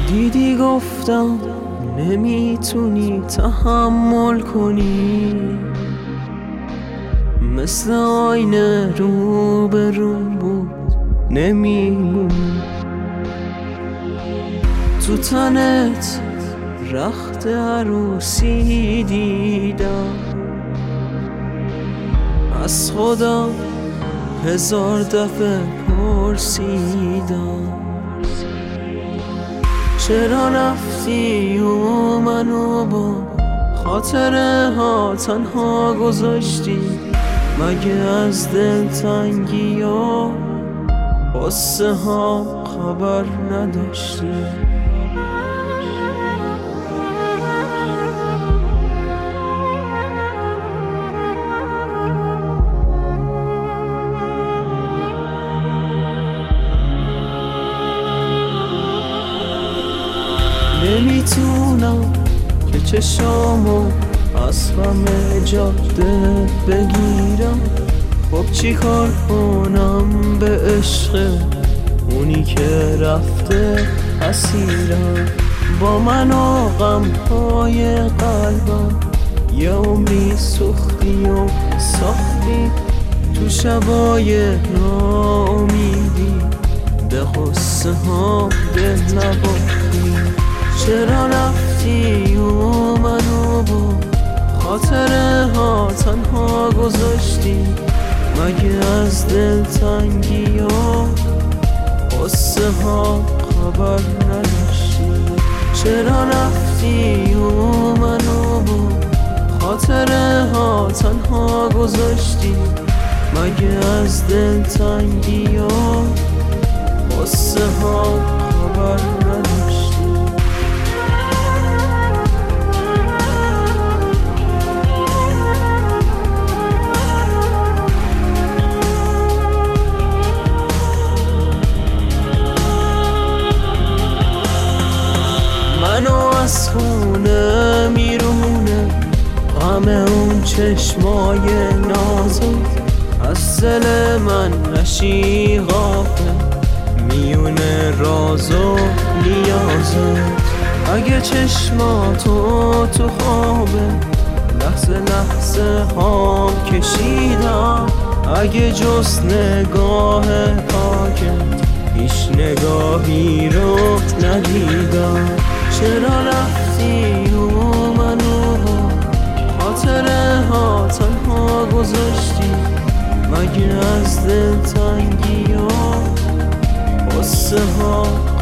دیدی گفتم نمیتونی تحمل کنی، مثل آینه رو به رو بود نمیمونی. تو تنت رخت عروسی دیدم، از خودم 1000 دفعه پرسیدم چرا رفتی و منو با خاطره ها تنها گذاشتی؟ مگه از دلتنگی ها قصه ها خبر نداشتی؟ نمیتونم که چشامو از همه جاده بگیرم، خب چی کار کنم به عشق اونی که رفته اسیرم؟ با من و غمهای قلبم یه عمری سوختی و ساختی، تو شبای ناامیدی به قصه ها دل نباختی. چرا رفتی و منو با خاطره ها تنها گذاشتی؟ مگه از دلتنگی ها قصه ها خبر نداشتی؟ چرا رفتی و منو با خاطره ها تنها گذاشتی؟ مگه از دلتنگی ها قصه ها خبر نداشتی؟ منو از خونه میرونه غم اون چشمای نازت، از دل من نشی غافل میونه راز و نیازت. اگه چشماتو تو خوابه لحظه لحظه هام کشیدم، اگه جز نگاه پاکت هیچ نگاهی رو ندیدم. چرا رفتی و منو با خاطره ها تنها گذاشتی؟ مگه از دلتنگی ها قصه ها